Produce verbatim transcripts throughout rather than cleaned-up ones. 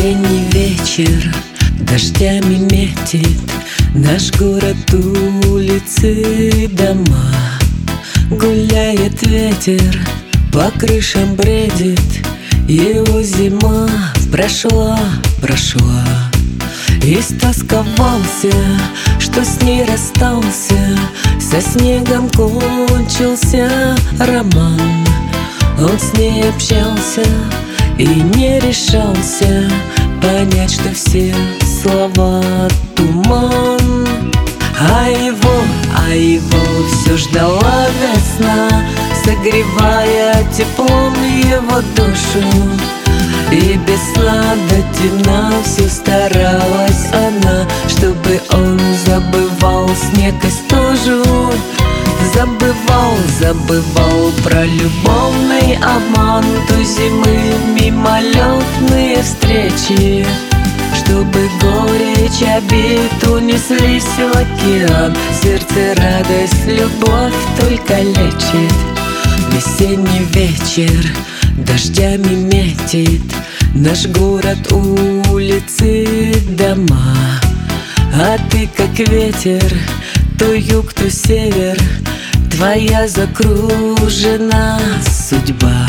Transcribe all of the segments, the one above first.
Весенний вечер дождями метит наш город, улицы, дома. Гуляет ветер, по крышам бредит, его зима прошла, прошла. Истосковался, что с ней расстался, со снегом кончился роман. Он с ней общался и не решался понять, что все слова туман. А его, а его все ждала весна, согревая теплом его душу. И без сна до темна все старалась она, чтобы он забывал снег и стужу. Забывал, забывал про любовный обман той зимы, мимолетные встречи, чтобы горечь обид унеслись в океан. Сердце радость, любовь только лечит. Весенний вечер дождями метит наш город, улицы, дома. А ты как ветер, то юг, то север, твоя закружена судьба.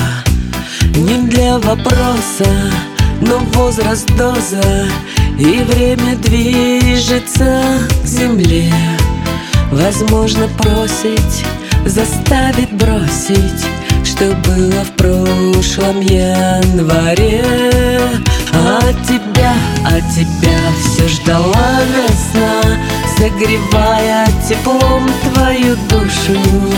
Не для вопроса, но возраст доза, и время движется к земле. Возможно, просить заставит бросить, что было в прошлом январе. А тебя, а тебя все ждала весна, согревая теплом твою душу.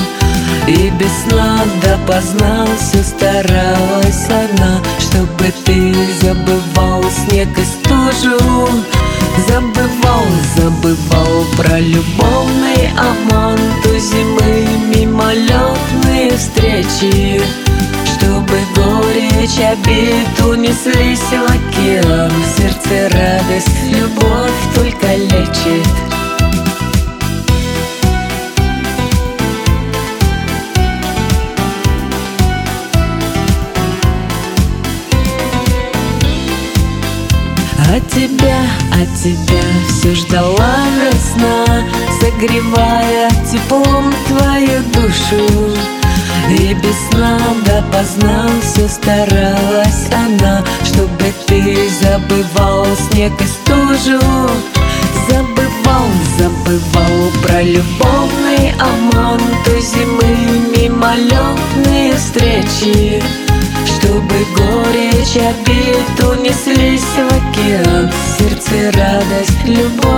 И без сна допоздна все старалась она, чтобы ты забывал снег и стужу. Забывал, забывал про любовный обман той зимы, мимолетные встречи, чтобы горечь обид унеслись в океан. В сердце радость, любовь только лечит. А тебя, а тебя все ждала весна, согревая теплом твою душу. И без сна допоздна все старалась она, чтобы ты забывал снег и стужу. Забывал, забывал про любовный обман той зимы, мимолетные встречи, чтобы горечь обид унеслись в океан. В сердце радость, любовь